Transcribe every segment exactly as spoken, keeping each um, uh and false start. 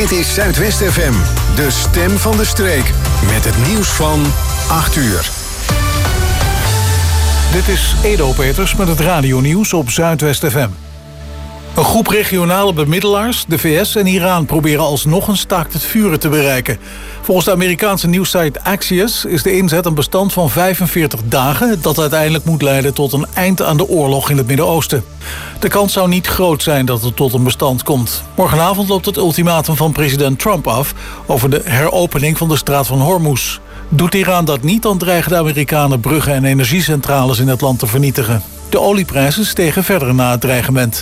Dit is Zuidwest F M, de stem van de streek. Met het nieuws van acht uur. Dit is Edo Peters met het radionieuws op Zuidwest F M. Een groep regionale bemiddelaars, de V S en Iran, proberen alsnog een staakt het vuren te bereiken. Volgens de Amerikaanse nieuwssite Axios is de inzet een bestand van vijfenveertig dagen... dat uiteindelijk moet leiden tot een eind aan de oorlog in het Midden-Oosten. De kans zou niet groot zijn dat het tot een bestand komt. Morgenavond loopt het ultimatum van president Trump af over de heropening van de straat van Hormuz. Doet Iran dat niet, dan dreigen de Amerikanen bruggen en energiecentrales in het land te vernietigen. De olieprijzen stegen verder na het dreigement.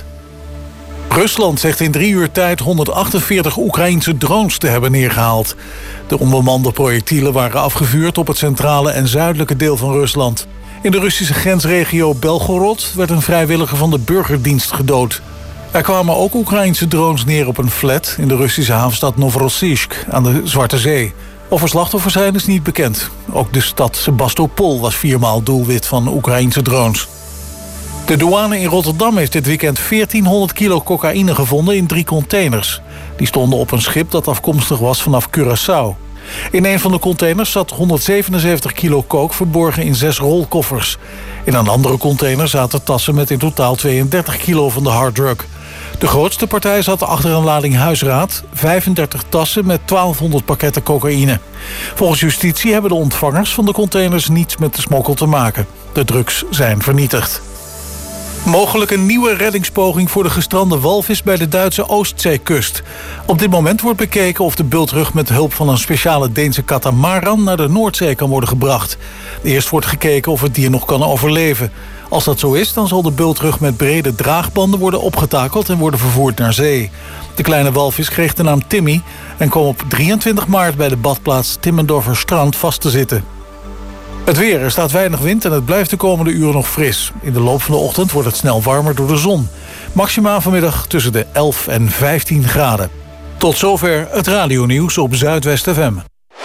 Rusland zegt in drie uur tijd honderdachtenveertig Oekraïense drones te hebben neergehaald. De onbemande projectielen waren afgevuurd op het centrale en zuidelijke deel van Rusland. In de Russische grensregio Belgorod werd een vrijwilliger van de burgerdienst gedood. Er kwamen ook Oekraïense drones neer op een flat in de Russische havenstad Novorossiysk aan de Zwarte Zee. Of er slachtoffers zijn is niet bekend. Ook de stad Sebastopol was viermaal doelwit van Oekraïense drones. De douane in Rotterdam heeft dit weekend veertienhonderd kilo cocaïne gevonden in drie containers. Die stonden op een schip dat afkomstig was vanaf Curaçao. In een van de containers zat honderdzevenenzeventig kilo coke verborgen in zes rolkoffers. In een andere container zaten tassen met in totaal tweeëndertig kilo van de harddrug. De grootste partij zat achter een lading huisraad, vijfendertig tassen met twaalfhonderd pakketten cocaïne. Volgens justitie hebben de ontvangers van de containers niets met de smokkel te maken. De drugs zijn vernietigd. Mogelijk een nieuwe reddingspoging voor de gestrande walvis bij de Duitse Oostzeekust. Op dit moment wordt bekeken of de bultrug met hulp van een speciale Deense katamaran naar de Noordzee kan worden gebracht. Eerst wordt gekeken of het dier nog kan overleven. Als dat zo is, dan zal de bultrug met brede draagbanden worden opgetakeld en worden vervoerd naar zee. De kleine walvis kreeg de naam Timmy en kwam op drieëntwintig maart bij de badplaats Timmendorfer Strand vast te zitten. Het weer, er staat weinig wind en het blijft de komende uren nog fris. In de loop van de ochtend wordt het snel warmer door de zon. Maximaal vanmiddag tussen de elf en vijftien graden. Tot zover het radionieuws op Zuidwest F M.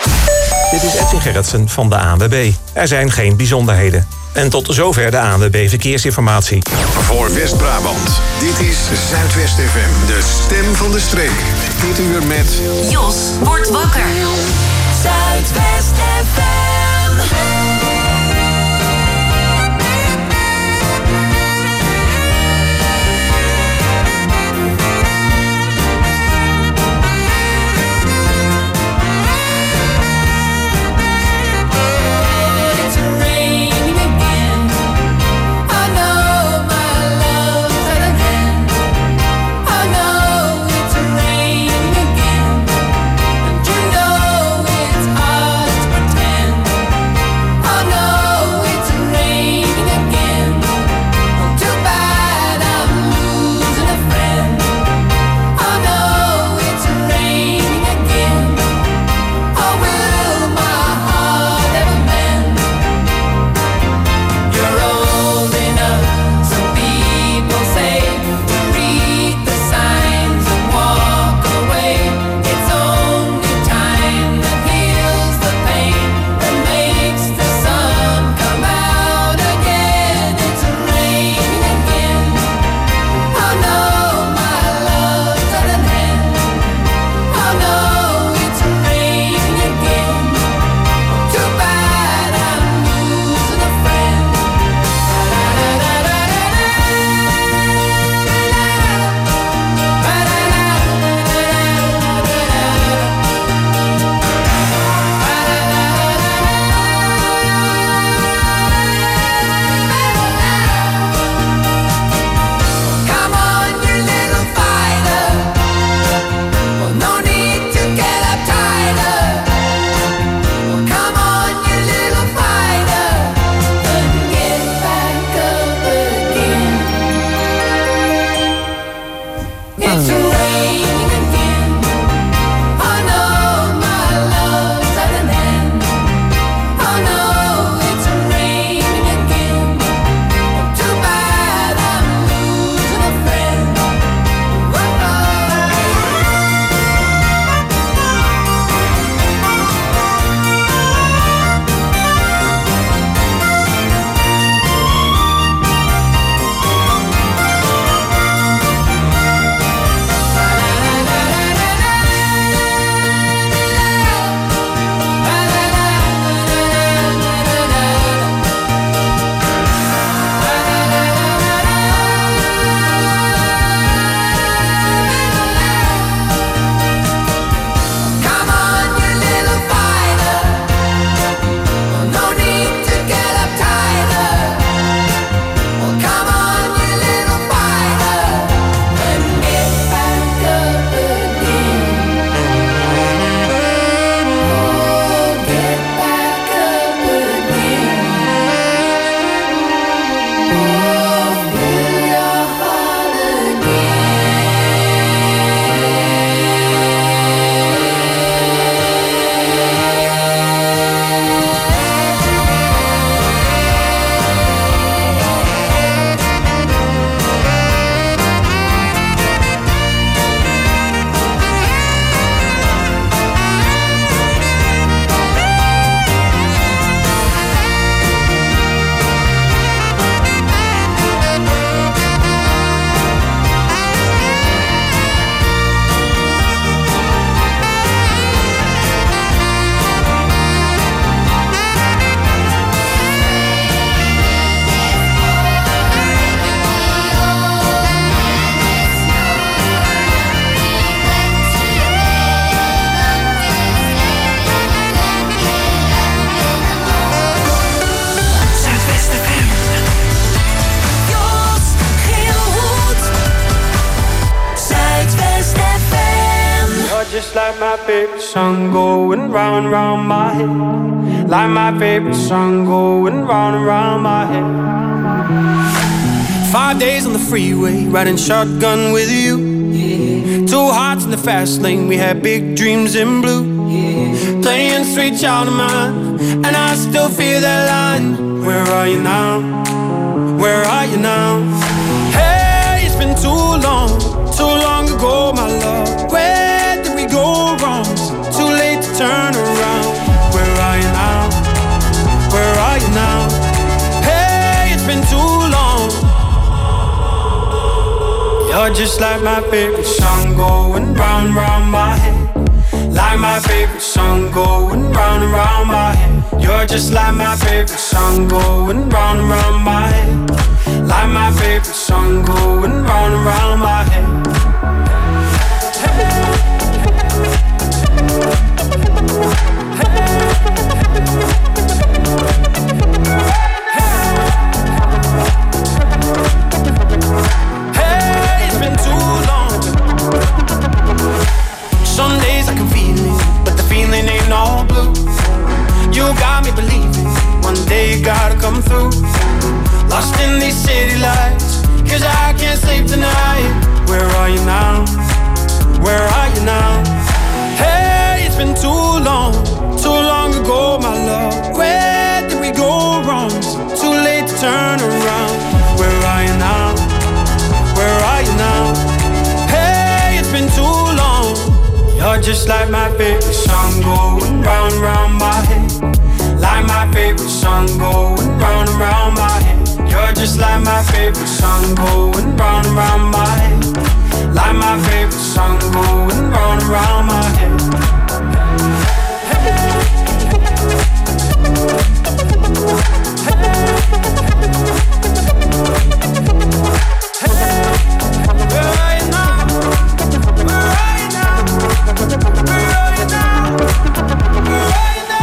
Dit is Edwin Gerritsen van de A N W B. Er zijn geen bijzonderheden. En tot zover de A N W B Verkeersinformatie. Voor West-Brabant, dit is Zuidwest F M, de stem van de streek. Dit uur met Jos wordt wakker. Zuidwest F M. Dream my favorite song going round and round my head. Like my favorite song going round and round my head. Five days on the freeway, riding shotgun with you. Yeah. Two hearts in the fast lane, we had big dreams in blue. Yeah. Playing sweet child of mine, and I still feel that line. Where are you now? Where are you now? Hey, it's been too long, too long ago, my love. Where did we go wrong? Too late to turn around. Where are you now? Where are you now? Hey, it's been too long. You're just like my favorite song going round, round my head. Like my favorite song going round and round my head. You're just like my favorite song going round and round my head. Like my favorite song going round and round my head. Hey, it's been too long. Some days I can feel it, but the feeling ain't all blue. You got me believing one day you gotta come through. Lost in these city lights, cause I can't sleep tonight. Where are you now? Where are you now? Hey, it's been too long, too long ago, my love. Where did we go wrong? Too late to turn around. Where are you now? Where are you now? Hey, it's been too long. You're just like my favorite song going round and round my head. Like my favorite song going round and round my head. You're just like my favorite song going round and round my head. Like my favorite song going round and round my head. Where are you now? Where are you now? Where are you now? Where are you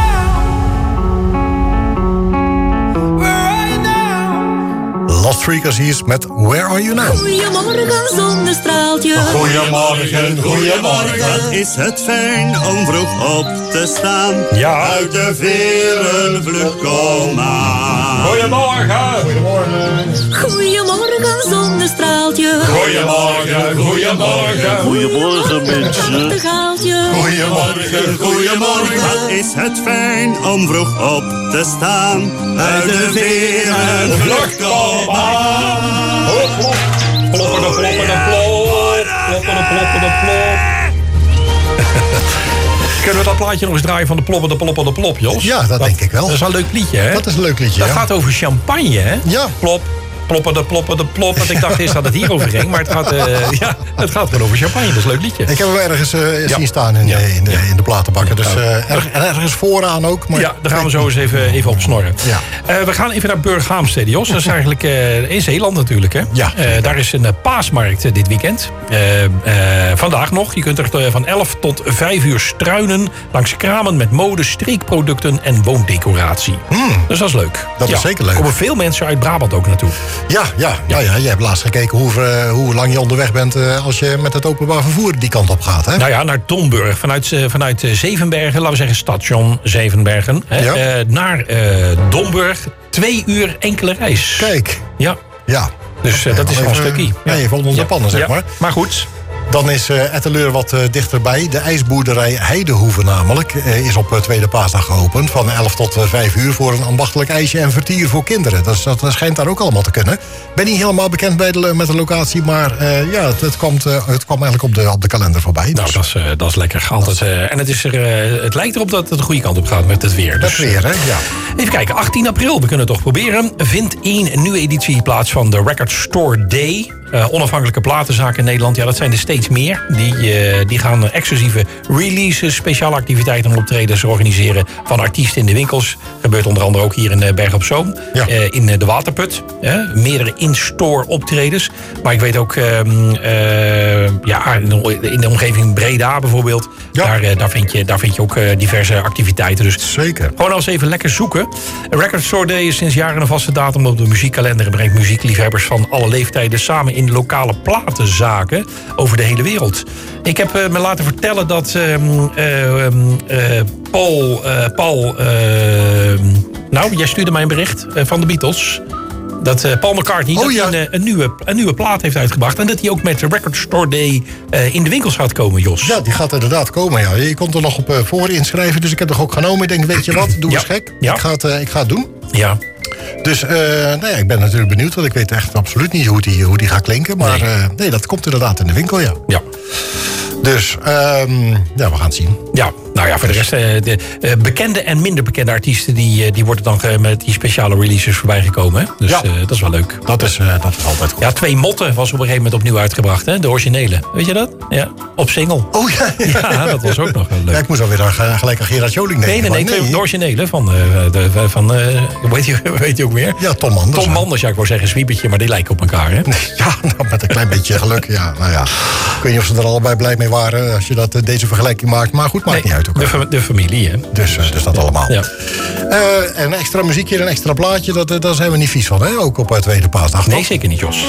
now? Where are you now? Lost Frequencies met Where Are You Now? Goedemorgen zonnestraaltje. Goedemorgen, goedemorgen. Wat is het fijn om vroeg op te staan. Ja. Uit de verenvlucht kom aan. Goedemorgen. Goedemorgen. Goedemorgen zonnestraaltje. Goedemorgen, goedemorgen. Goedemorgen mensen. Een gaaltje. Goedemorgen, goedemorgen. Wat is het fijn om vroeg op te staan. Uit de verenvlucht kom aan. Ploppen de ploppen de plop. Ploppen de ploppen de plop. Kunnen we dat plaatje nog eens draaien van de ploppen de ploppen de plop, Jos? Ja, dat denk ik wel. Dat is wel een leuk liedje, hè? Dat is een leuk liedje, Dat ja. gaat over champagne, hè? Ja. Plop. Ploppen de ploppen de plop. Want ik dacht eerst dat het hierover ging. Maar het gaat, uh, ja, het gaat gewoon over champagne. Dat is een leuk liedje. Ik heb hem ergens uh, Ja. zien staan in, Ja. de, in, de, in de platenbakken. Dus Ja. uh, erg, en ergens vooraan ook. Maar Ja, daar gaan we zo eens even, even op snorren. Ja. Uh, we gaan even naar Burghaamstede, Jos. Dat is eigenlijk uh, in Zeeland natuurlijk. Hè? Ja. Uh, daar is een uh, paasmarkt uh, dit weekend. Uh, uh, vandaag nog. Je kunt er uh, van elf tot vijf uur struinen langs kramen met mode, streekproducten en woondecoratie. Hmm. Dus dat is leuk. Dat is zeker leuk. Er komen veel mensen uit Brabant ook naartoe. Ja, ja, ja. Nou ja, je hebt laatst gekeken hoe, uh, hoe lang je onderweg bent uh, als je met het openbaar vervoer die kant op gaat. Hè? Nou ja, naar Domburg. Vanuit, uh, vanuit uh, Zevenbergen, laten we zeggen station Zevenbergen. Hè, Ja. uh, naar uh, Domburg. Twee uur enkele reis. Kijk, Ja. ja. Dus uh, dat is wel een stukje. Ja, even onder de pannen, zeg Ja. maar. Maar goed. Dan is uh, Etteleur wat uh, dichterbij. De ijsboerderij Heidehoeve namelijk uh, is op uh, tweede paasdag geopend. Van elf tot vijf uur voor een ambachtelijk ijsje en vertier voor kinderen. Dat, is, dat schijnt daar ook allemaal te kunnen. Ik ben niet helemaal bekend bij de, met de locatie. Maar uh, ja, het, het, komt, uh, het kwam eigenlijk op de, op de kalender voorbij. Nou, Dus, dat is, uh, dat is lekker. Altijd, uh, en het, is er, uh, het lijkt erop dat het de goede kant op gaat met het weer. dat Dus, weer, hè? Ja. even kijken, achttien april, we kunnen het toch proberen. Vindt één nieuwe editie plaats van de Record Store Day. Uh, onafhankelijke platenzaken in Nederland, ja, dat zijn er steeds meer. Die, uh, die gaan exclusieve releases, speciale activiteiten en optredens organiseren van artiesten in de winkels. Gebeurt onder andere ook hier in uh, Berg op Zoom. Ja. Uh, in uh, de Waterput. Uh, meerdere in-store optredens. Maar ik weet ook, uh, uh, ja, in de, in de omgeving Breda bijvoorbeeld. Ja. Daar, uh, daar, vind je, daar vind je ook uh, diverse activiteiten. Dus Zeker. gewoon als even lekker zoeken. Record Store Day is sinds jaren een vaste datum op de muziekkalender en brengt muziekliefhebbers van alle leeftijden samen in in lokale platenzaken over de hele wereld. Ik heb uh, me laten vertellen dat uh, uh, uh, Paul... Uh, Paul uh, nou, jij stuurde mij een bericht uh, van de Beatles... Dat uh, Paul McCartney oh, dat ja. hij een, een, nieuwe, een nieuwe plaat heeft uitgebracht. En dat hij ook met de Record Store Day uh, in de winkels gaat komen, Jos. Ja, die gaat inderdaad komen, ja. Je kon er nog op uh, voor inschrijven, dus ik heb er ook genomen. Ik denk, weet je wat, doe eens ja. gek. Ja. Ik, ga het, uh, ik ga het doen. Ja. Dus uh, nou ja, ik ben natuurlijk benieuwd, want ik weet echt absoluut niet hoe die, hoe die gaat klinken. Maar nee. Uh, nee, dat komt inderdaad in de winkel, ja. Ja. Dus, um, ja, we gaan het zien. Ja, nou ja, voor de rest, uh, de uh, bekende en minder bekende artiesten... die, uh, die worden dan uh, met die speciale releases voorbij gekomen. Hè? Dus ja. uh, dat is wel leuk. Dat is, uh, dat is altijd goed. Ja, Twee Motten was op een gegeven moment opnieuw uitgebracht. Hè? De originele. Weet je dat? Ja, op single. Oh ja. Ja, dat was ook nog wel leuk. Ja, ik moest alweer uh, gelijk aan Gerard Joling denken. Nee, nee, nee, nee. De originele van... Uh, de, van uh, hoe heet je, weet je ook weer? Ja, Tom Manders. Tom Manders, ja, ik wou zeggen Zwiebertje, maar die lijken op elkaar, hè? Ja, nou, met een klein beetje geluk, ja. Nou ja. Ik weet niet of ze er allebei blij mee waren als je dat, deze vergelijking maakt. Maar goed, maakt nee, niet uit. Ook, de, fa- de familie, hè? Dus, uh, dus dat allemaal. Ja. Uh, een extra muziekje, een extra plaatje, dat, uh, daar zijn we niet vies van, hè? Ook op uh, Tweede Paasdag. Nee, zeker niet, Jos.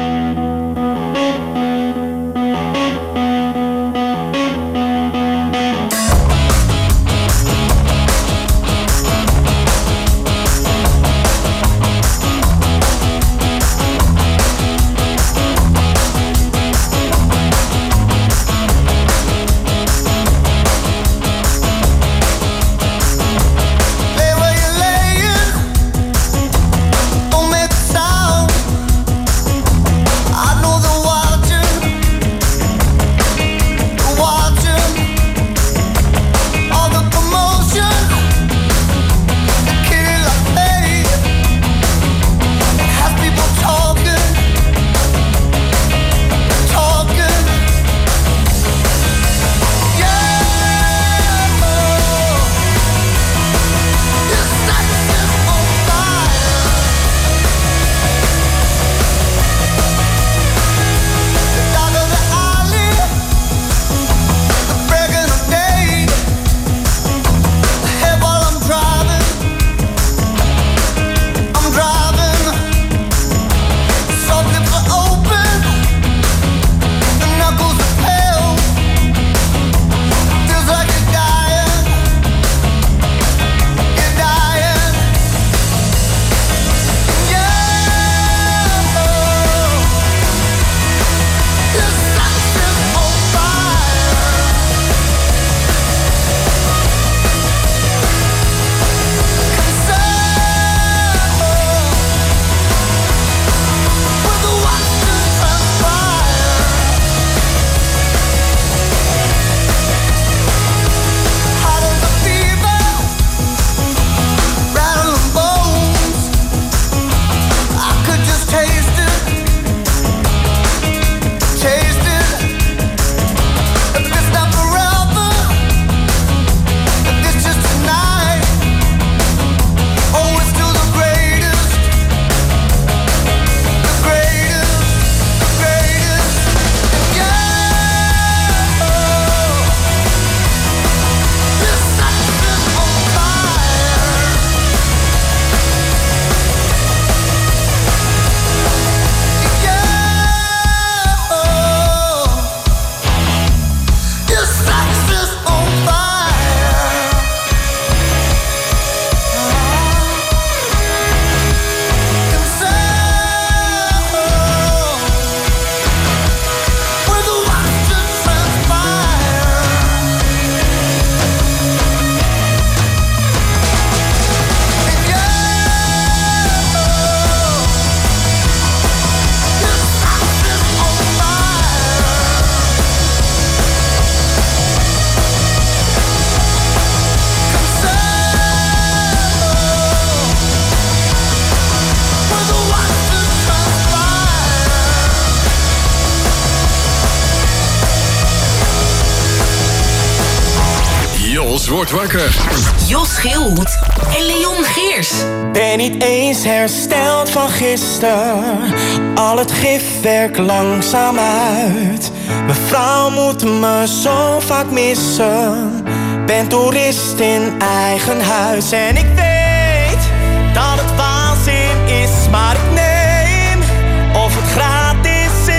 Jos wordt wakker. Jos Geelhoed en Leon Geers. Ben niet eens hersteld van gisteren. Al het gif werkt langzaam uit. Mijn vrouw moet me zo vaak missen. Ben toerist in eigen huis. En ik weet dat het waanzin is, maar ik neem of het gratis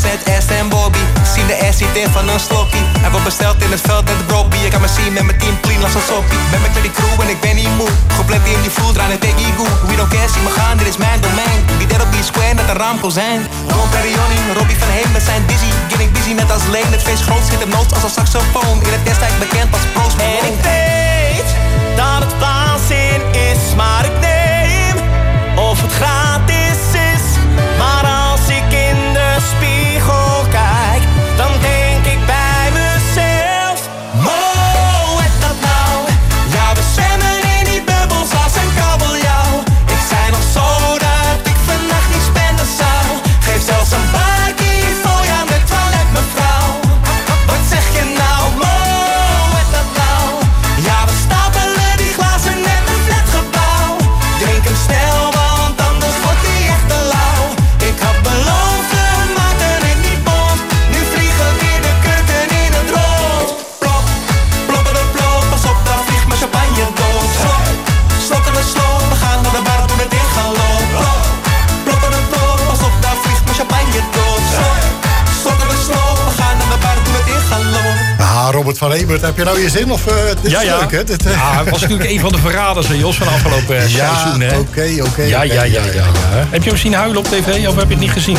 met Esther en Bobby. Zien de S zit in van een slokkie. Hij wordt besteld in het veld met de bropie. Je kan me zien met mijn team clean als een soppie. Ben met die crew en ik ben niet moe. Gepland in die vloed, raan en take you goed. We don't care, zie me gaan, dit is mijn domein. Die dead op die square met een raamkozijn. Ron Perrioni, Robbie van Heem met zijn dizzy. Getting busy net als Leen. Het feest groot schiet hem nood als een saxofoon. In het destijds bekend als Post Malone. En ik weet dat het waanzin is, maar ik neem of het gratis is. Maar als ik in de spiegel kijk, dan denk ik bij mezelf: wow, het dat nou? Ja, we zwemmen in die bubbels als een kabeljauw. Ik zei nog zo dat ik vannacht niet spenden zou. Geef zelfs een bakkie voor jou met toilet, mevrouw. Wat zeg je nou? Wow, het dat nou? Ja, we stapelen die glazen net een flatgebouw. Drink hem snel, want anders wordt die echt te lauw. Ik had beloofd, we maken het niet bond. Nu vliegen weer de kurken in het rond. Plop, plopperen plop, pas op, daar vliegt mijn champagne dood. Slok, slokkeren slok, we gaan naar de bar toen het in gaan lopen. Plop, plopperen plop, pas op, daar vliegt mijn champagne dood. Slok, slokkeren slok, we gaan naar de bar toen het in gaan lopen. Ah, Robert van Ebert, heb je nou je zin? Of, uh, dit Ja, is ja. leuk, hè? Dit, uh... Ja, hij was natuurlijk een van de verraders, hè, Jos, van afgelopen uh, Ja, seizoen. Hè? oké, oké. Ja, oké, ja, ja, ja, ja. Heb je hem zien huilen op tv of heb je het niet gezien?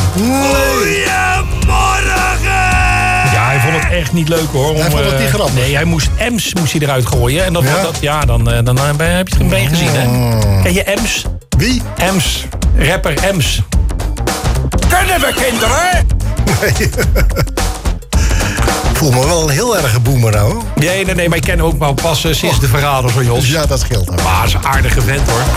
Goedemorgen! Ja, hij vond het echt niet leuk, hoor. Om, Hij vond het eh, niet grappig. Nee, hij moest Ems moest hij eruit gooien. En dat, Ja? dat, ja, dan, eh, dan eh, ben- heb je het een gezien, hè? Ken je Ems? Wie? Ems. Rapper Ems. Kunnen we, kinderen? Nee. Ik voel me wel een heel erge boomer nou. Hoor. Nee, nee, nee, maar ik ken hem ook wel pas uh, sinds de verraders van Jos. Ja, dat scheelt. Hè. Maar hij is een aardige vent, hoor.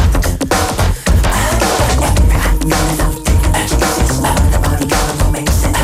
Moments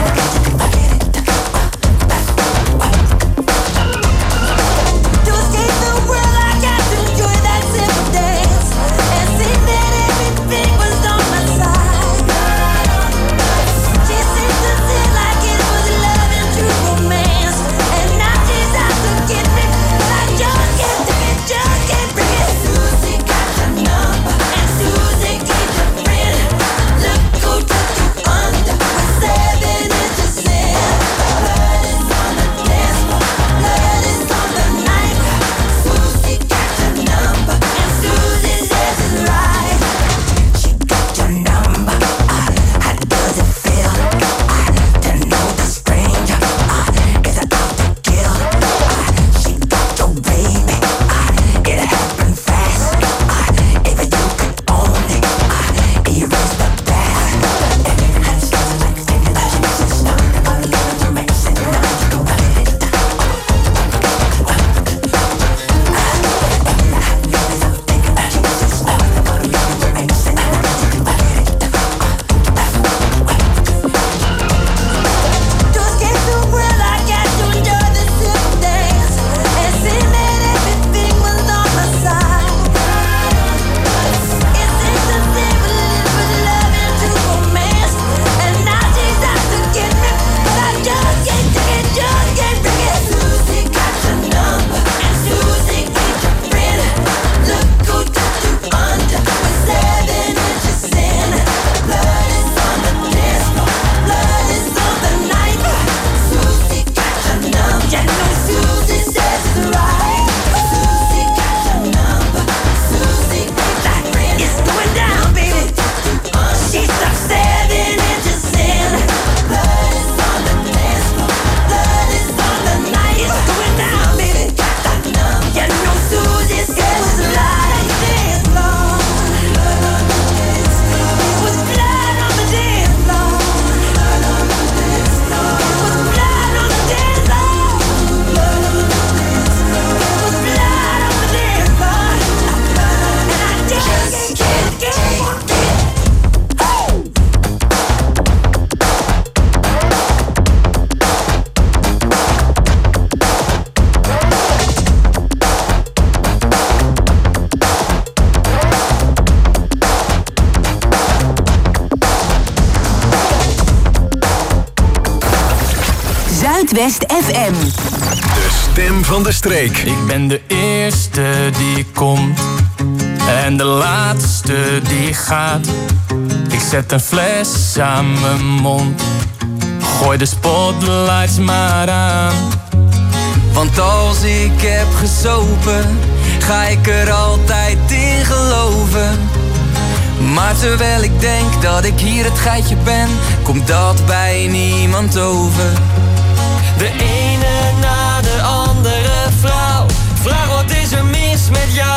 Zuidwest F M. De stem van de streek. Ik ben de eerste die komt en de laatste die gaat. Ik zet een fles aan mijn mond, gooi de spotlights maar aan. Want als ik heb gesopen, ga ik er altijd in geloven. Maar terwijl ik denk dat ik hier het geitje ben, komt dat bij niemand over. De ene na de andere vrouw, vraag wat is er mis met jou?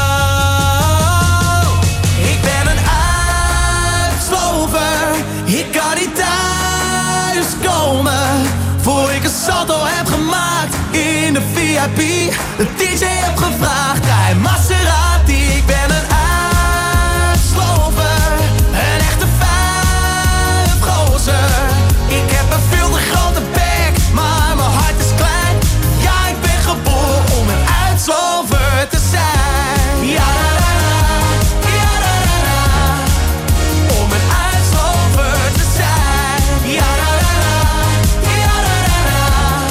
Ik ben een uitslover, ik kan niet thuis komen voor ik een salto heb gemaakt in de V I P. De D J heb gevraagd, hij Maserati. Ik ben een uitslover, een echte vuilgozer. Ik heb een veel te grote bek, maar mijn hart is klein. Ja, ik ben geboren om een uitslover te zijn. Ja, da, da, da. Ja, da, da, da. Om een uitslover te zijn. Ja, da, da, da. Ja, da, da, da.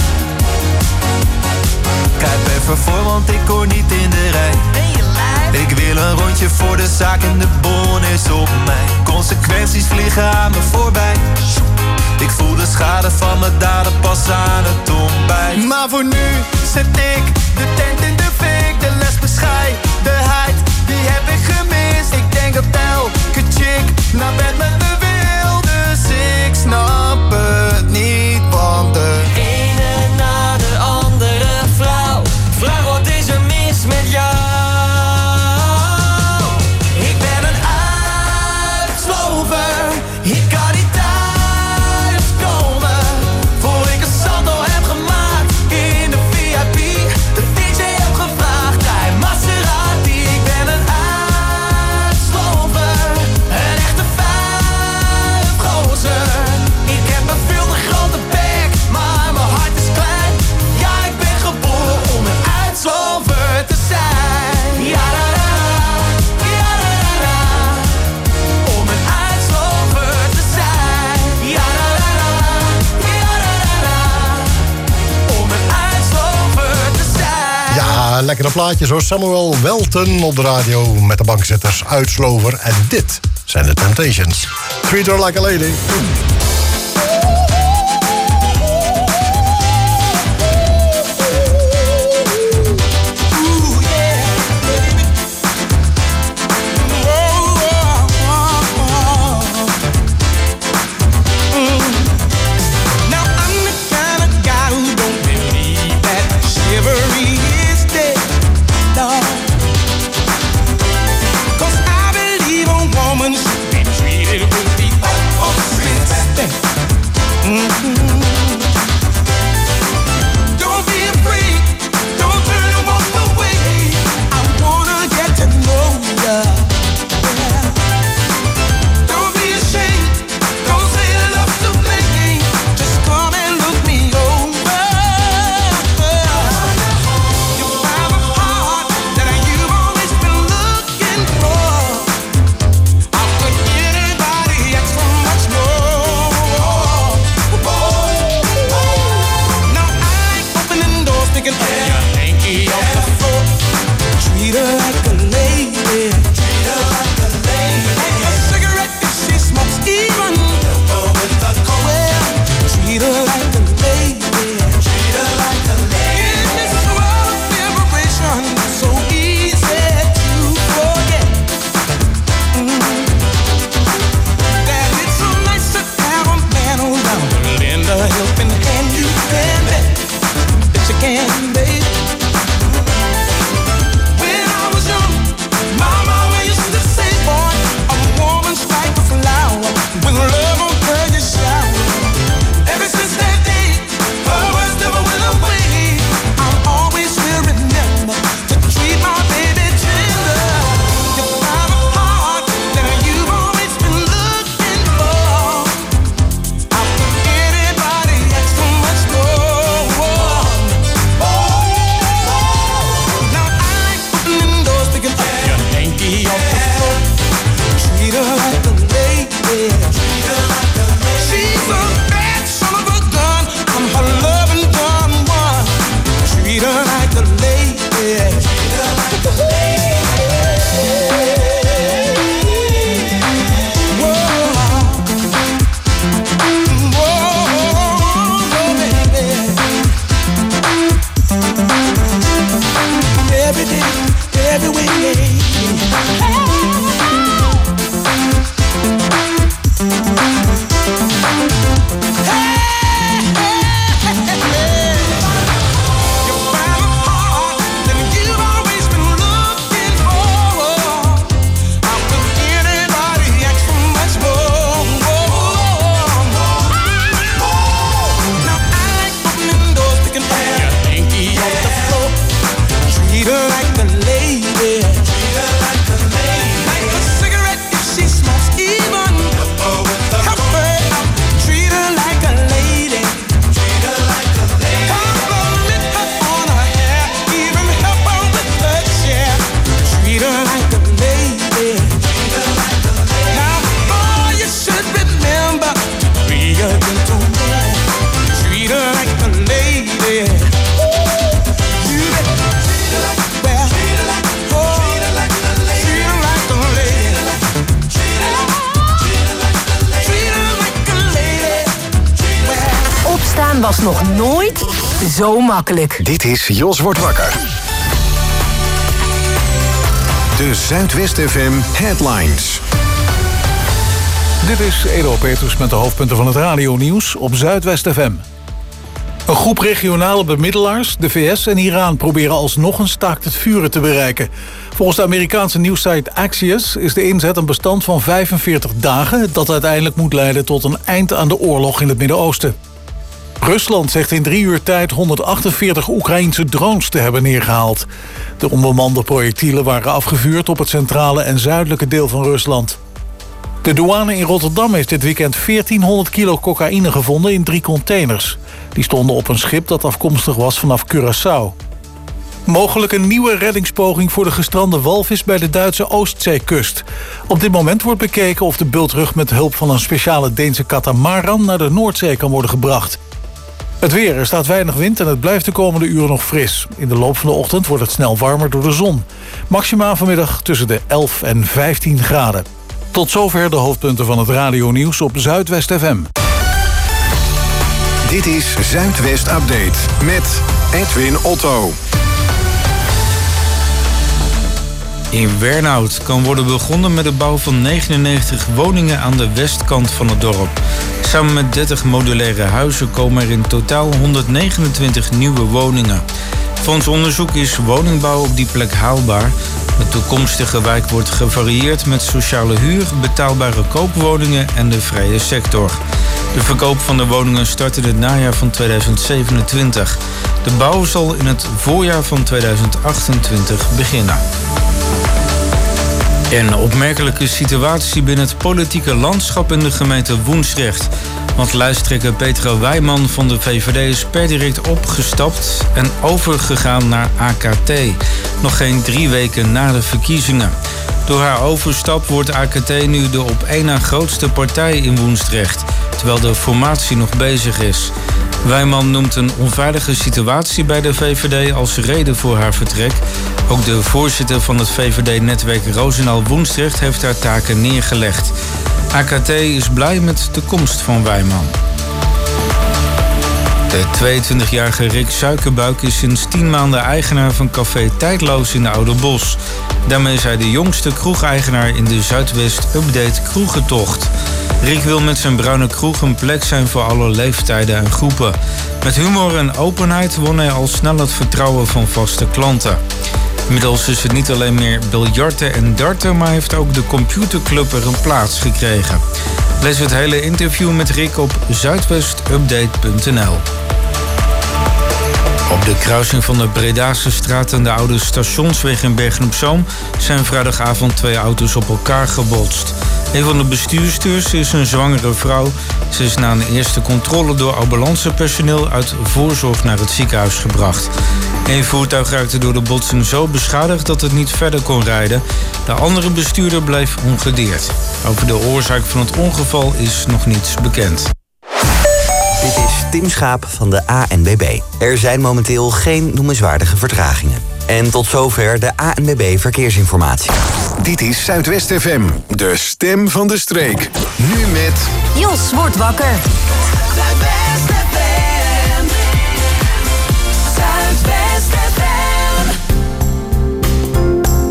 Kijk even voor, want ik hoor niet in de rij. Ik wil een rondje voor de zaak en de bon is op mij. Consequenties vliegen aan me voorbij. Ik voel de schade van mijn daden pas aan het ontbijt. Maar voor nu zet ik de tent in de fik. De lesbescheidenheid, die heb ik gemist. Ik denk dat elke chick naar bed met me wil. Dus ik snap het niet, want de ene na de andere vrouw, vraag wat is er mis met jou? Ik ben een uitslover, ik kan niet thuis komen voor ik een salto heb gemaakt in de V I P. De D J heb gevraagd, hij Maserati. Ik ben een uitslover, een echte vuilgozer. Ik heb een veel te grote bek, maar mijn hart is klein. Ja, ik ben geboren om een uitslover te zijn. Ja, da, da, da. Ja, da, da, da. Om een uitslover te zijn. Ja, da, da, da. Ja, da, da, da. Om een uitslover te zijn. Ja, lekkere plaatjes hoor. Samuel Welton op de radio met de bankzitters Uitslover. En dit zijn de Temptations. Treat her like a lady. Now I'm the kind of guy who don't believe that chivalry is dead, no. 'Cause I believe a woman should be treated with the utmost respect. Mm-hmm. Don't be afraid, don't turn and walk away. I wanna get to know ya. Yeah. Don't be ashamed, don't say love's too late. Just come and look me over. You have a heart that you've always been looking for. How could anybody ask for much more? Oh, every way. Was nog nooit zo makkelijk. Dit is Jos wordt wakker. De Zuidwest F M Headlines. Dit is Edo Peters met de hoofdpunten van het radionieuws op Zuidwest F M. Een groep regionale bemiddelaars, de V S en Iran proberen alsnog een staakt het vuren te bereiken. Volgens de Amerikaanse nieuwssite Axios is de inzet een bestand van vijfenveertig dagen... dat uiteindelijk moet leiden tot een eind aan de oorlog in het Midden-Oosten. Rusland zegt in drie uur tijd honderdachtenveertig Oekraïense drones te hebben neergehaald. De onbemande projectielen waren afgevuurd op het centrale en zuidelijke deel van Rusland. De douane in Rotterdam heeft dit weekend veertienhonderd kilo cocaïne gevonden in drie containers. Die stonden op een schip dat afkomstig was vanaf Curaçao. Mogelijk een nieuwe reddingspoging voor de gestrande walvis bij de Duitse Oostzeekust. Op dit moment wordt bekeken of de bultrug met hulp van een speciale Deense katamaran naar de Noordzee kan worden gebracht. Het weer, er staat weinig wind en het blijft de komende uren nog fris. In de loop van de ochtend wordt het snel warmer door de zon. Maximaal vanmiddag tussen de elf en vijftien graden. Tot zover de hoofdpunten van het radionieuws op Zuidwest F M. Dit is Zuidwest Update met Edwin Otto. In Wernhout kan worden begonnen met de bouw van negenennegentig woningen aan de westkant van het dorp. Samen met dertig modulaire huizen komen er in totaal honderdnegenentwintig nieuwe woningen. Volgens onderzoek is woningbouw op die plek haalbaar. De toekomstige wijk wordt gevarieerd met sociale huur, betaalbare koopwoningen en de vrije sector. De verkoop van de woningen start in het najaar van tweeduizend zevenentwintig. De bouw zal in het voorjaar van tweeduizend achtentwintig beginnen. Een opmerkelijke situatie binnen het politieke landschap in de gemeente Woensdrecht. Want lijsttrekker Petra Wijman van de V V D is per direct opgestapt en overgegaan naar A K T. Nog geen drie weken na de verkiezingen. Door haar overstap wordt A K T nu de op één na grootste partij in Woensdrecht, terwijl de formatie nog bezig is. Wijman noemt een onveilige situatie bij de V V D als reden voor haar vertrek. Ook de voorzitter van het V V D-netwerk Roosendaal Woensdrecht heeft haar taken neergelegd. A K T is blij met de komst van Wijman. De tweeëntwintigjarige Rick Suikerbuik is sinds tien maanden eigenaar van café Tijdloos in de Oude Bos. Daarmee is hij de jongste kroegeigenaar in de Zuidwest Update Kroegentocht. Rick wil met zijn bruine kroeg een plek zijn voor alle leeftijden en groepen. Met humor en openheid won hij al snel het vertrouwen van vaste klanten. Inmiddels is het niet alleen meer biljarten en darten, maar heeft ook de computerclub er een plaats gekregen. Lees het hele interview met Rick op zuidwestupdate punt n l. Op de kruising van de Bredase straat en de oude stationsweg in Bergen-op-Zoom zijn vrijdagavond twee auto's op elkaar gebotst. Een van de bestuursters is een zwangere vrouw. Ze is na een eerste controle door ambulancepersoneel uit voorzorg naar het ziekenhuis gebracht. Eén voertuig raakte door de botsing zo beschadigd dat het niet verder kon rijden. De andere bestuurder bleef ongedeerd. Over de oorzaak van het ongeval is nog niets bekend. Dit is Tim Schaap van de A N W B. Er zijn momenteel geen noemenswaardige vertragingen. En tot zover de A N W B Verkeersinformatie. Dit is Zuidwest F M, de stem van de streek. Nu met... Jos wordt wakker. Zuidwest F M. Zuidwest F M.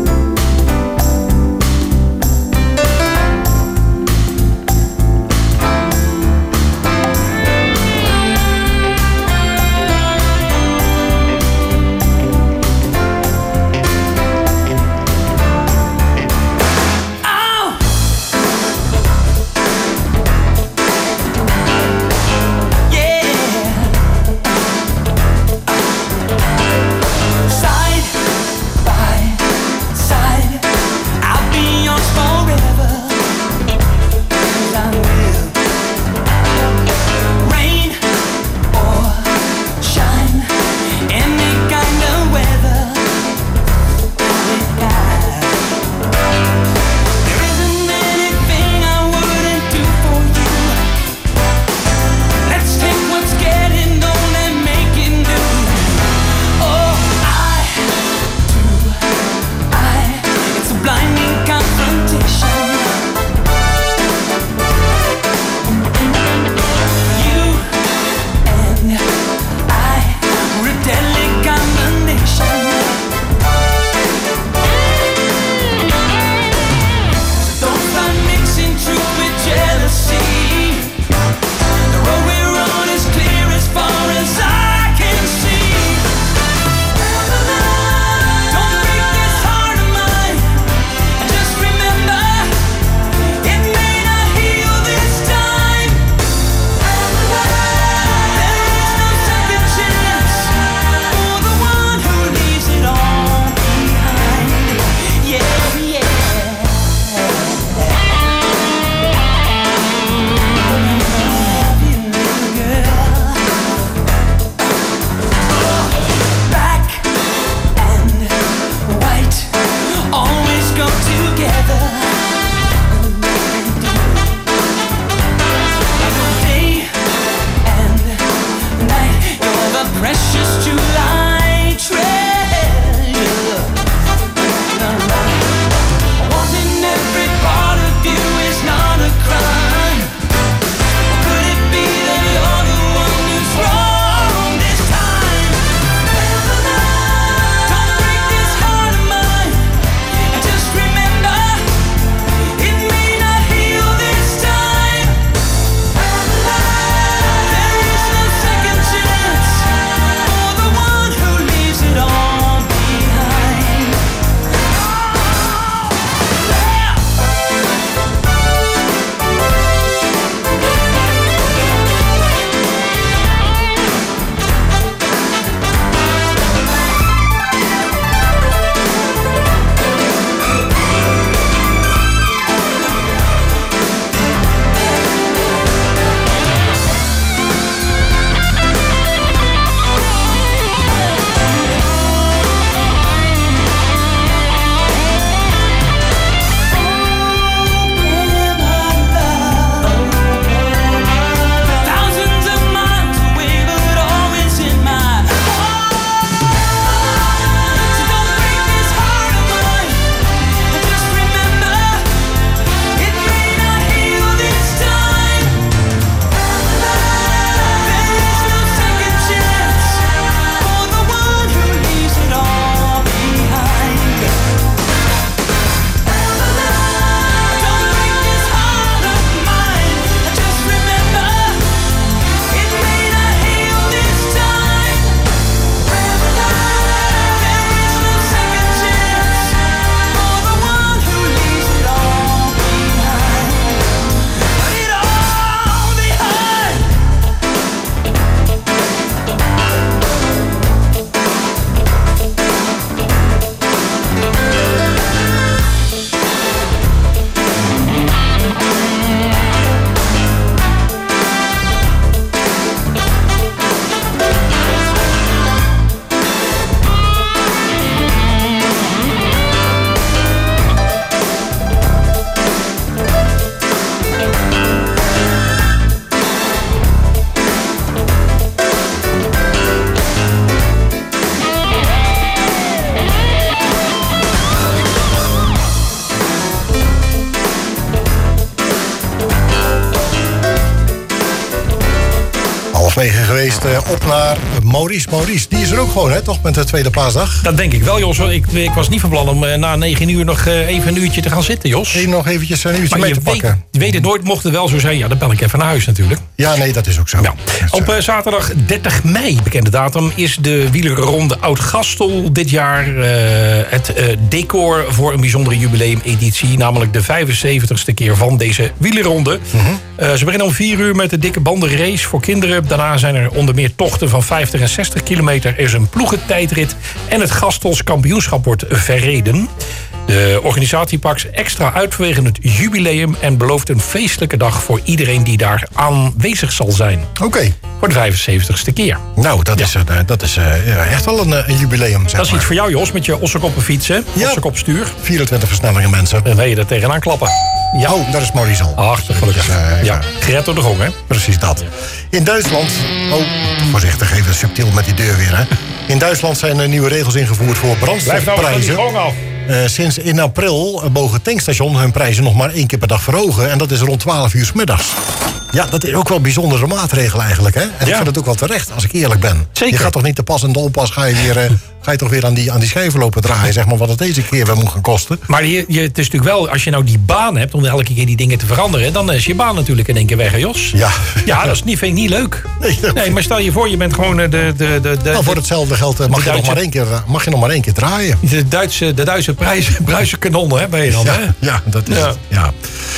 halverwege geweest. Uh, op naar Maurice. Maurice, die is er ook gewoon, hè? Toch met de tweede paasdag? Dat denk ik wel, Jos. Ik, ik was niet van plan om uh, na negen uur nog uh, even een uurtje te gaan zitten, Jos. Even nog eventjes een uurtje maar mee je te weet, pakken. Je weet het nooit, mocht het wel zo zijn. Ja, dan bel ik even naar huis natuurlijk. Ja, nee, dat is ook zo. Ja. Op uh, zaterdag dertig mei, bekende datum, is de wielerronde Oud-Gastel dit jaar uh, het uh, decor voor een bijzondere jubileumeditie. Namelijk de vijfenzeventigste keer van deze wielerronde. Mm-hmm. Uh, ze beginnen om vier uur met de dikke bandenrace voor kinderen. Daarna zijn er onder meer tochten van vijftig en zestig kilometer. Er is een ploegentijdrit en het Gastels kampioenschap wordt verreden. De organisatie pakt extra uit vanwege het jubileum en belooft een feestelijke dag voor iedereen die daar aanwezig zal zijn. Oké. Okay. Voor de vijfenzeventigste keer. Nou, dat ja. is, uh, dat is uh, ja, echt wel een, een jubileum. Zeg dat is maar. iets voor jou, Jos, met je ossekoppenfiets, hè? Ja. Ossekopstuur. vierentwintig versnellingen, mensen. En wil je er tegenaan klappen. Ja. Oh, daar is Maurice al. Hartstikke gelukkig. Dus, uh, ja. ja. Gered door de gong, hè? Precies dat. In Duitsland... Oh, voorzichtig, even subtiel met die deur weer, hè? In Duitsland zijn er nieuwe regels ingevoerd voor brandstofprijzen. Blijf nou van die gong af. Uh, sinds in april mogen tankstations hun prijzen nog maar één keer per dag verhogen. En dat is rond twaalf uur 's middags. Ja, dat is ook wel een bijzondere maatregel eigenlijk, hè? En ja. ik vind het ook wel terecht, als ik eerlijk ben. Zeker. Je gaat toch niet te pas en de onpas, ga je, weer, uh, ga je toch weer aan die, aan die schijven lopen draaien, zeg maar, wat het deze keer weer moet gaan kosten. Maar je, je, het is natuurlijk wel, als je nou die baan hebt om elke keer die dingen te veranderen, dan is je baan natuurlijk in één keer weg, hè, Jos? Ja. Ja, dat is niet, vind ik niet leuk. Nee, nee, maar stel je voor, je bent gewoon de... de, de, de nou, voor hetzelfde geld uh, mag, je Duitse, nog maar één keer, mag je nog maar één keer draaien. De Duitse, de Duitse prijs, bruisenkanonnen, hè, ben je dan, ja, hè? Ja, dat is ja. het. Ja.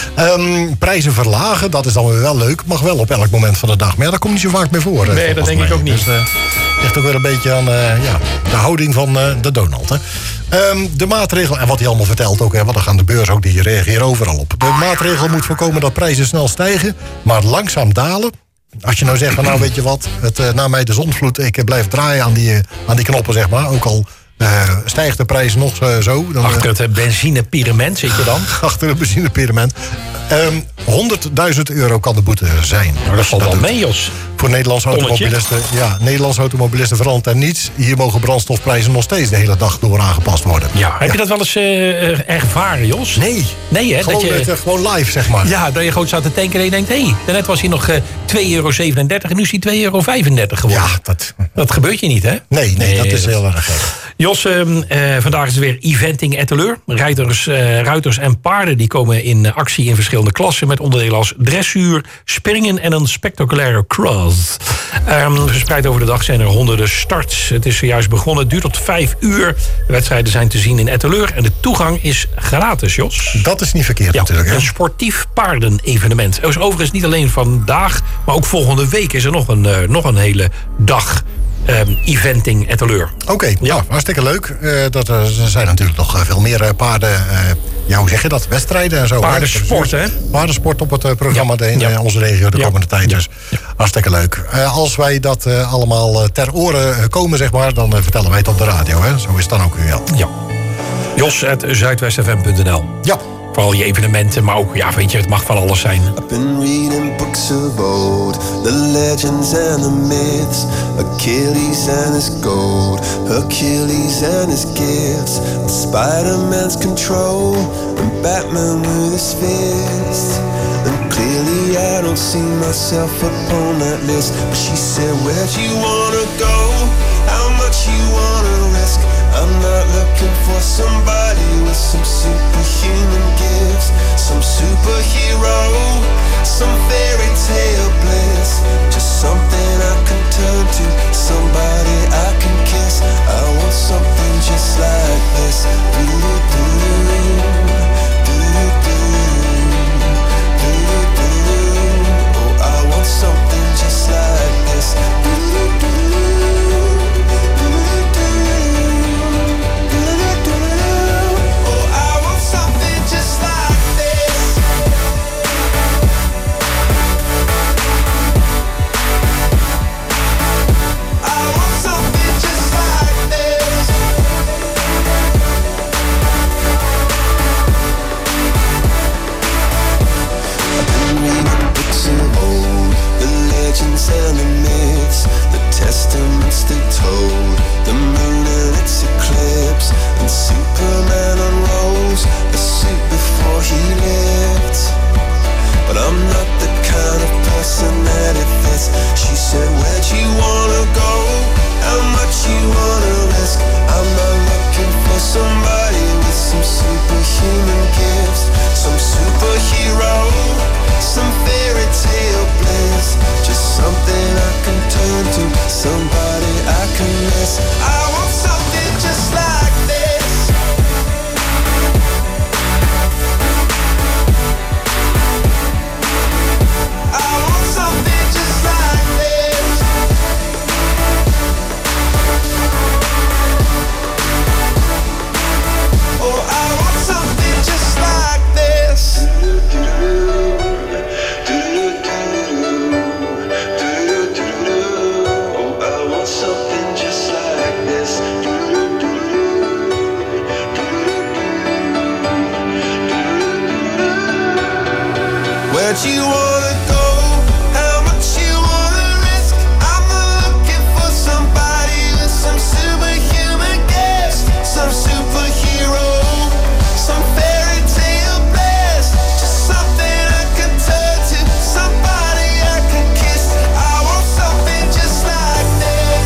Um, prijzen verlagen, dat is dan weer wel leuk. Mag wel op elk moment van de dag. Maar ja, dat komt niet zo vaak meer voor. Nee, uh, dat denk mij. ik ook niet. Dus, uh, ligt ook weer een beetje aan uh, ja, de houding van uh, de Donald. Hè. Um, de maatregel, en wat hij allemaal vertelt ook, hè, want dan gaan de beurs ook, die reageren overal op. De maatregel moet voorkomen dat prijzen snel stijgen, maar langzaam dalen. Als je nou zegt, van, nou weet je wat, het, uh, na mij de zonvloed, ik blijf draaien aan die, uh, aan die knoppen, zeg maar. Ook al uh, stijgt de prijs nog uh, zo. Dan, achter het uh, benzinepyramid zit je dan? Achter het benzinepyramid. Um, honderdduizend euro kan de boete zijn. Nou, dat valt wel mee, Jos. Voor Nederlandse automobilisten, ja, Nederlandse automobilisten verandert er niets. Hier mogen brandstofprijzen nog steeds de hele dag door aangepast worden. Ja, heb ja. je dat wel eens uh, ervaren, Jos? Nee. Nee, hè? Gewoon, dat je, het, gewoon live, zeg maar. Ja, dat je gewoon staat te tanken en je denkt, hé, hey, daarnet was hij nog uh, twee euro zevenendertig en nu is hij twee euro vijfendertig geworden. Ja, dat... Dat gebeurt je niet, hè? Nee, nee, nee dat is dat... heel erg gek. Jos, uh, uh, vandaag is het weer eventing Etteleur. Rijders, uh, ruiters en paarden die komen in actie in verschillende klassen met onderdelen als dressuur, springen en een spectaculaire cross. Um, verspreid over de dag zijn er honderden starts. Het is zojuist begonnen, het duurt tot vijf uur. De wedstrijden zijn te zien in Etteleur en de toegang is gratis, Jos. Dat is niet verkeerd, ja, natuurlijk. Hè? Een sportief paardenevenement. Er is overigens niet alleen vandaag, maar ook volgende week is er nog een, uh, nog een hele dag. Um, eventing Etteleur. Oké, okay, ja. Nou, hartstikke leuk. Uh, dat, uh, er zijn natuurlijk nog uh, veel meer uh, paarden... Uh, ja, hoe zeg je dat? Wedstrijden en zo. Paardensport, hè? Paardensport op het uh, programma ja. in ja. uh, onze regio de ja. komende tijd. Dus ja. hartstikke leuk. Uh, als wij dat uh, allemaal uh, ter oren komen, zeg maar... dan uh, vertellen wij het op de radio, hè? Zo is het dan ook weer. Ja. Jos at zuidwest f m punt n l. Ja. Vooral je evenementen, maar ook, ja, weet je, het mag van alles zijn. I've been reading books of old, the legends and the myths, Achilles and his gold, Hercules and his gifts, and Spider-Man's control, and Batman with his fists. And clearly I don't see myself upon that list, but she said, where'd you wanna go? How much you wanna risk? I'm not looking for somebody with some superhuman gifts, some superhero, some fairy tale bliss, just something I can turn to, somebody I can kiss. I want something just like this. Do-do-do, do-do-do, do-do-do. Oh, I want something just like this. Do-do-do. that you wanna go, how much you wanna risk. I'm looking for somebody with some superhuman gifts, some superhero, some fairy tale bliss, just something I can turn to, somebody I can kiss. I want something just like this.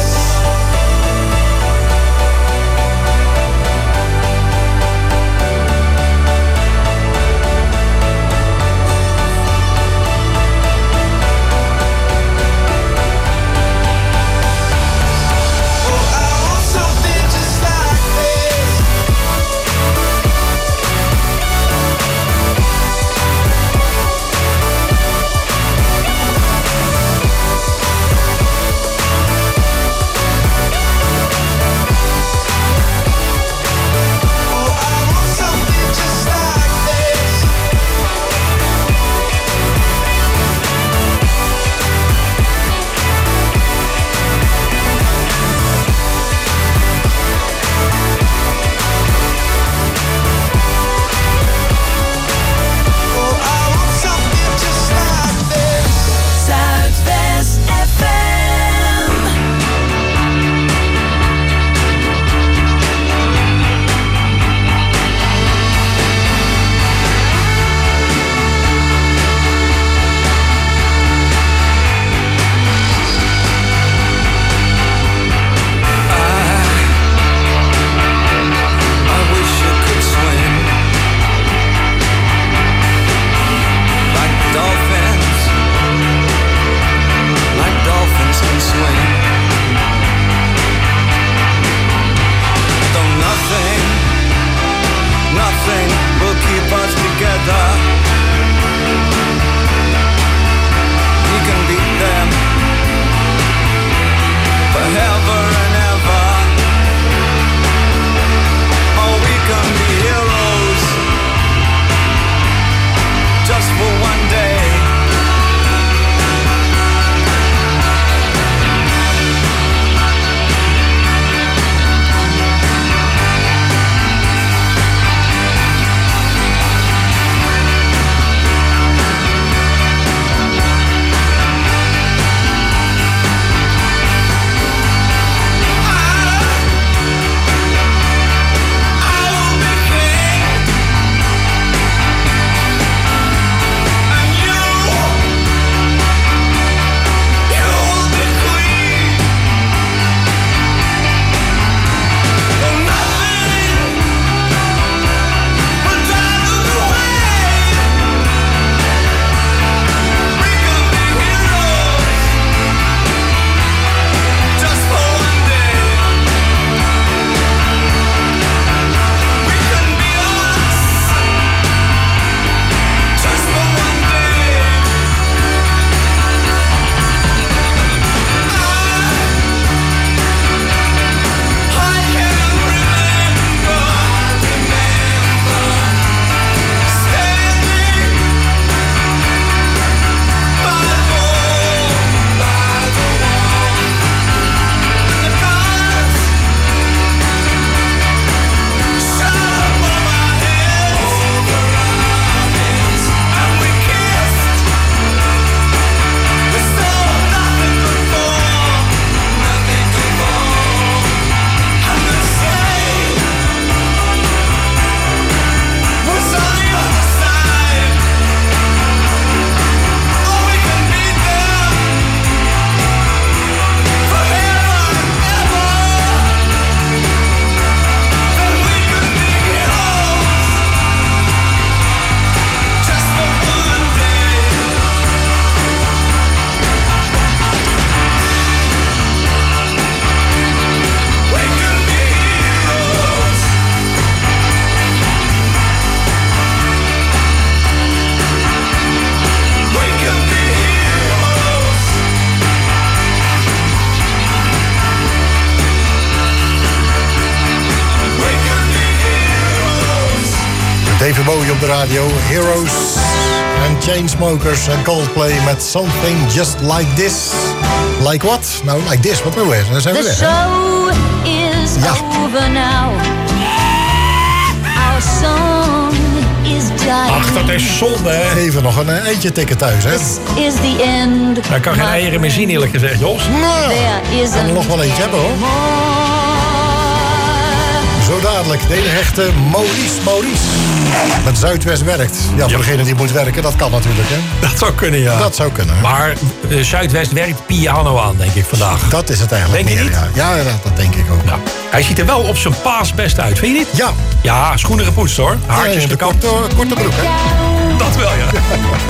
David Bowie op de radio. Heroes en Chainsmokers en Coldplay met Something Just Like This. Like what? Nou, like this. Wat nou weer? Daar zijn we The weg. show is Ja. over now. Our song is dying. Ach, dat is zonde, hè? Even nog een eindje tikken thuis, hè? Is the end. Daar kan geen eieren meer zien, eerlijk gezegd, Jos. Nou, ik kan er nog wel eentje hebben, hoor. Zo dadelijk, de ene hechte Maurice Maurice. Met Zuidwest werkt. Ja, voor degene die moet werken, dat kan natuurlijk, hè? Dat zou kunnen, ja. Dat zou kunnen. Maar uh, Zuidwest werkt piano aan, denk ik, vandaag. Dat is het eigenlijk Denk je meer, niet? Ja, ja dat, dat denk ik ook. Nou, hij ziet er wel op zijn paas best uit, vind je niet? Ja. Ja, schoenen gepoetst, hoor. Haartjes ja, de gekapt. korte, korte broek, hè? Dat wel, ja.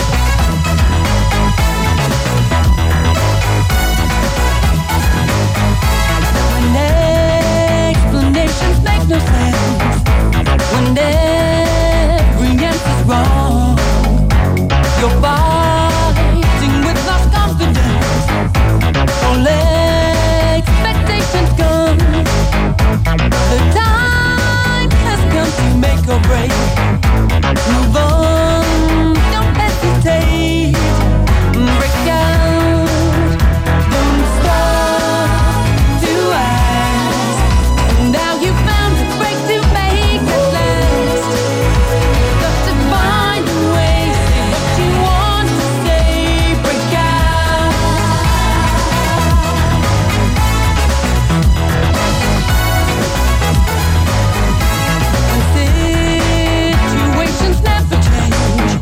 Explanations make no sense when every answer's wrong. You're fighting with lost confidence. All expectations gone. The time has come to make or break. Move on, don't hesitate. Break out, don't stop to ask. Now you found a break to make it last. Got to find a way, say what you want to say. Break out. Situations never change.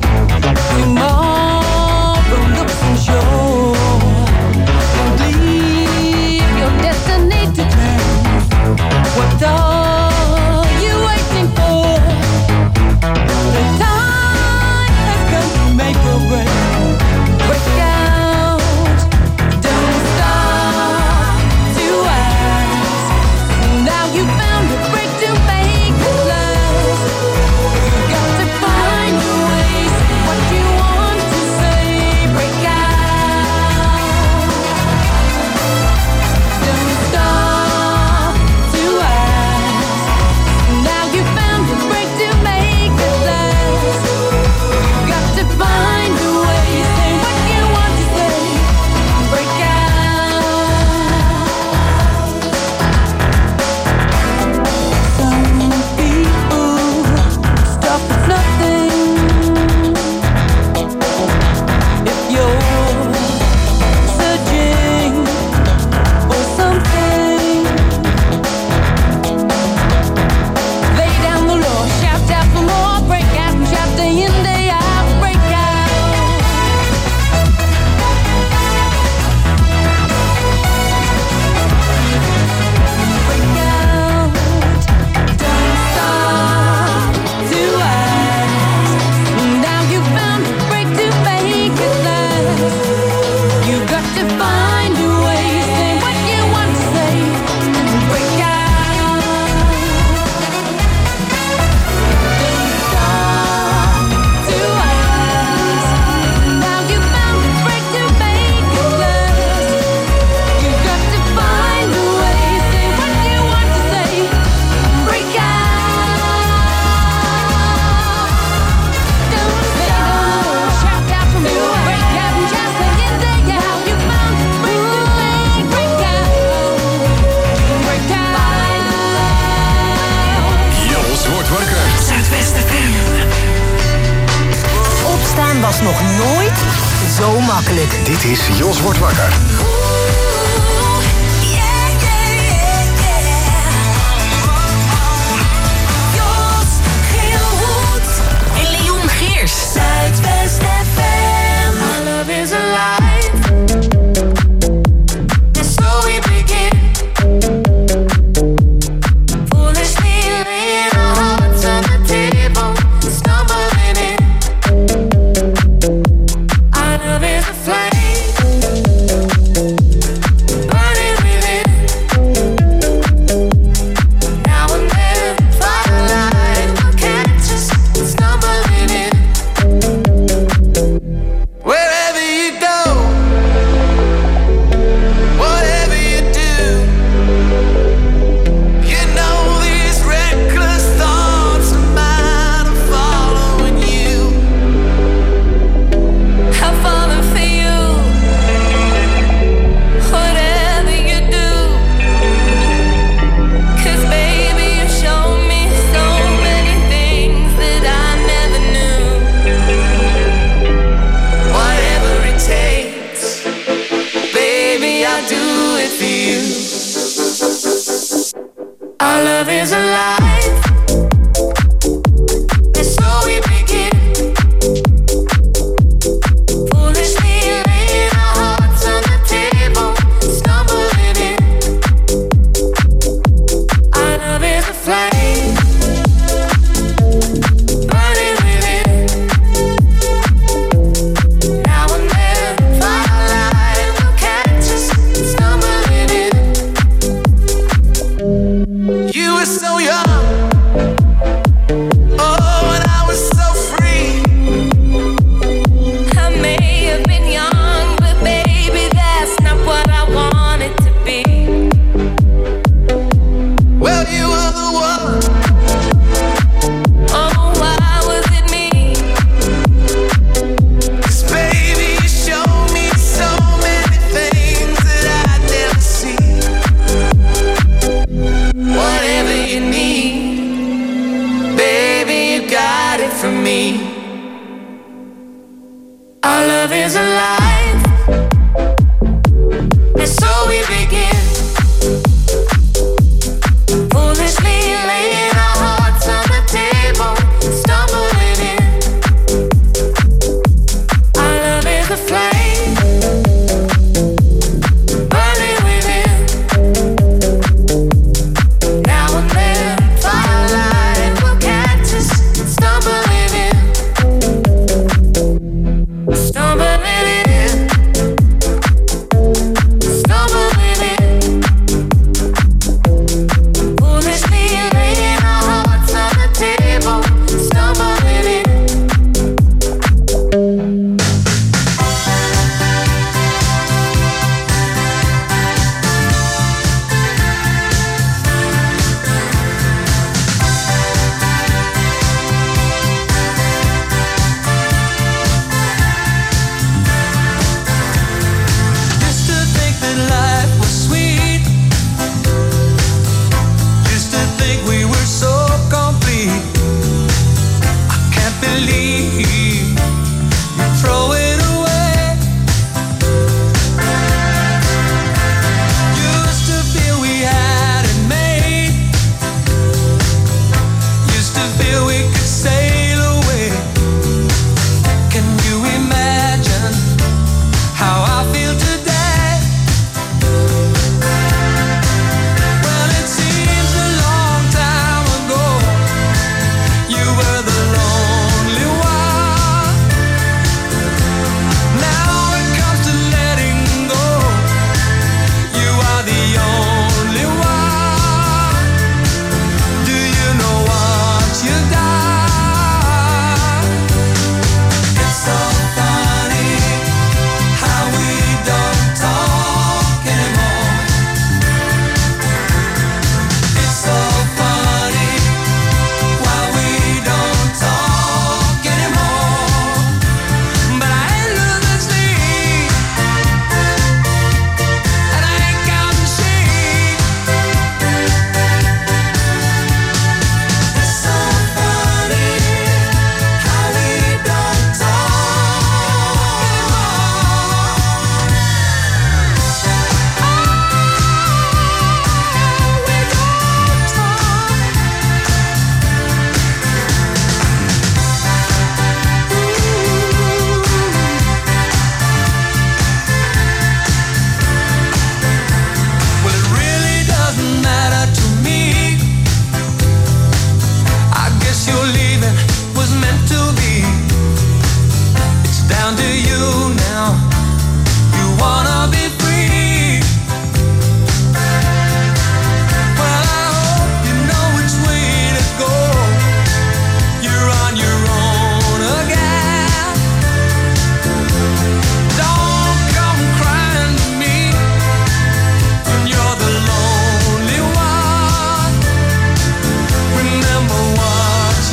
Tomorrow looks unsure. Don't leave your destiny to change. What are you waiting for? The time has come to make or break. Break out, don't stop to ask. Now you found a break to make it last. You got to find a way, say what you want to say. Break out, don't stop to ask. Now you found a break to make it last. You got to find a way, say what you want to say. Break out. Some people stop at nothing. If you're searching for something, lay down the law, shout out for more. Break out and shout day in, day out. Break out. Break out. Don't stop to ask. Now you found a break to make it last. You got to find a way, say what you want to say. Break out. Don't stop to ask. Now you found a break to make it last. You got to find a way, say what you want to say. Break out. Don't stop. Shout out for me. Break out and just say it, say out. You found a break to make. Break out. Break out. Jos wordt wakker. Zuidwest F M. Opstaan was nog nooit zo makkelijk. Dit is Jos wordt wakker. Jos Geelhoed en Leon Geers. Zuidwest F M. My love is alive. And so we begin. Foolishly laying our hearts on the table, stumbling in. Our love is a flame. from me. Our love is alive, and so we begin.